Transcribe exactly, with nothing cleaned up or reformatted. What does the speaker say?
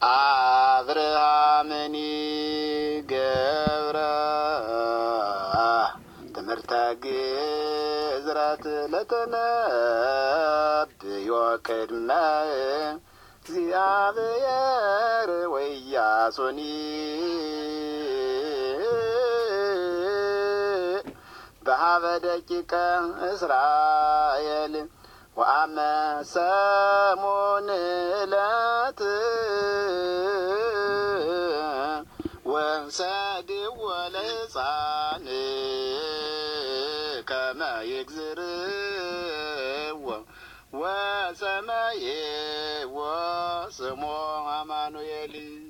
አብርሃምን ገብረ ትምህርተ ግዝረት ለተነብዮ ቅድመ እግዚአብሔር ወኢያሱኒ በሀበ ደቂቀ እስራኤል ወአመ ሰሙን ዕለት ወሰድዎ ለሕፃን ከመ ይግዝርዎ ወሰመይዎ ስሞ አማኑኤል